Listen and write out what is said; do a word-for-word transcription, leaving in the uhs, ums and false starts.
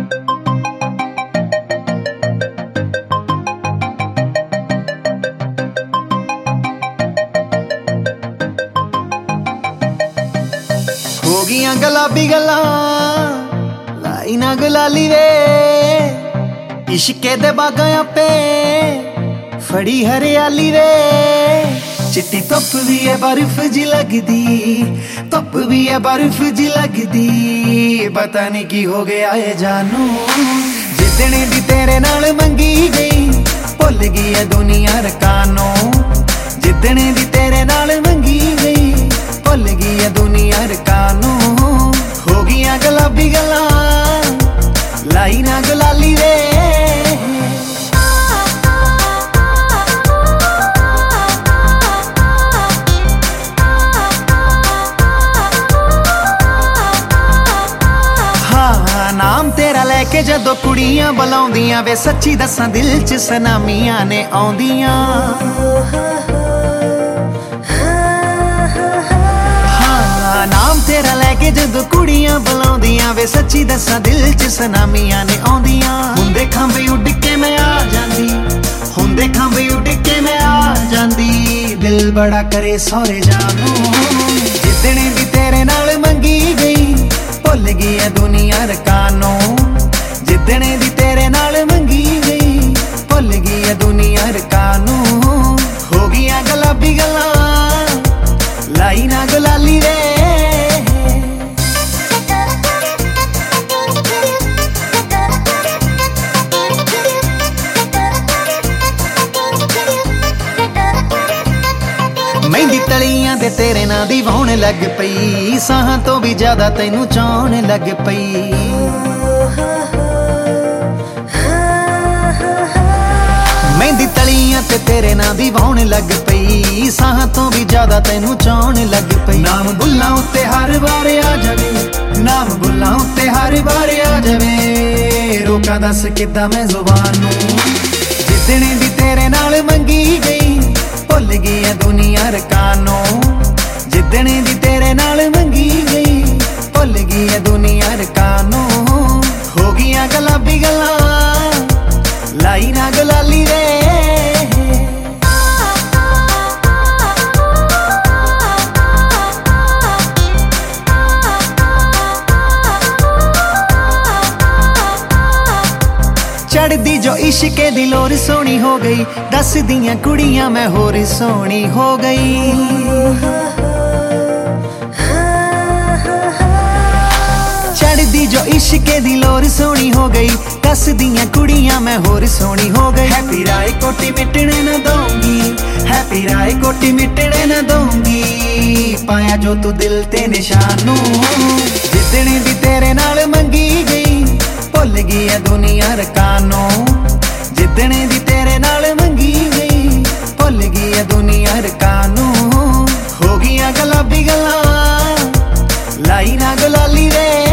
हो गईयां गुलाबी गल्लां लाई ना गुलाली वे इश्के दे बागां आपे फड़ी हरियाली वे चिट्टी धुप भी है बर्फ जी लगदी धुप भी है बर्फ जी लगदी पता नहीं की हो गया है जानू जितने दी तेरे नाल मंगी गई भुल गई है दुनिया रकानो जितने दी तेरे नाल मंगी गई भुल गई है दुनिया रकानो हो गईयां गुलाबी गल्लां लाई ना गुलाली वे नाम तेरा लैके जदों कुड़ियां बुलाउंदियां वे सच्ची दसां दिल च सनामियां ने आउंदियां हाँ नाम तेरा लैके जदों कुड़ियां बुलाउंदियां वे सच्ची दसां दिल च सनामियां ने आउंदियां हुंदे खंबे उड़ के मैं आ जांदी हुंदे खंबे उड़ के मैं आ जांदी दिल बड़ा करे सौरे जानू जितने भी तेरे नाल मंगी गई भुल गई है दुनिया रकानो जितने दी तेरे नाल मंगी गई भुल गई है दुनिया रकानो हो गईयां गुलाबी गल्लां लाई ना गुलाली वे मेहंदी तलियां ते तेरे नां दी वाउण लग पई साहां तो भी ज्यादा तैनू चाहण लग पई मेहंदी तलियां ते तेरे नां दी वाउण लग पई साहां तो भी ज्यादा तैनू चाहण लग पई नाम बुल्लां उत्ते हर बार आ जावे नाम बुल्लां उत्ते हर बार आ जावे रोका दस किद्दां मैं जुबान नूं जितने दी तेरे नाल मंगी गई भुल गई है दुनिया रकानो जितने दी तेरे नाल मंगी गई भुल गई है दुनिया रकानो हो गईयां गुलाबी गल्लां लाई ना गुलाली वे चढ़दी जो इश्के दी लोर सोनी हो गई दस दियां कुड़ियां मैं होर सोनी हो गई चढ़दी जो इश्के दी लोर सोनी हो गई दस दियां कुड़ियां मैं होर सोनी हो गई हैप्पी राय कोटी मिटने न दूंगी हैप्पी राय कोटी मिटने न दूंगी पाया जो तू दिल ते निशानू जितने दी तेरे नाल मंगी गई भुल गई है दुनिया रकानो जितने दी तेरे नाल मंगी गई भुल गई है दुनिया रकानो हो गईयां गुलाबी गल्लां लाई ना गुलाली वे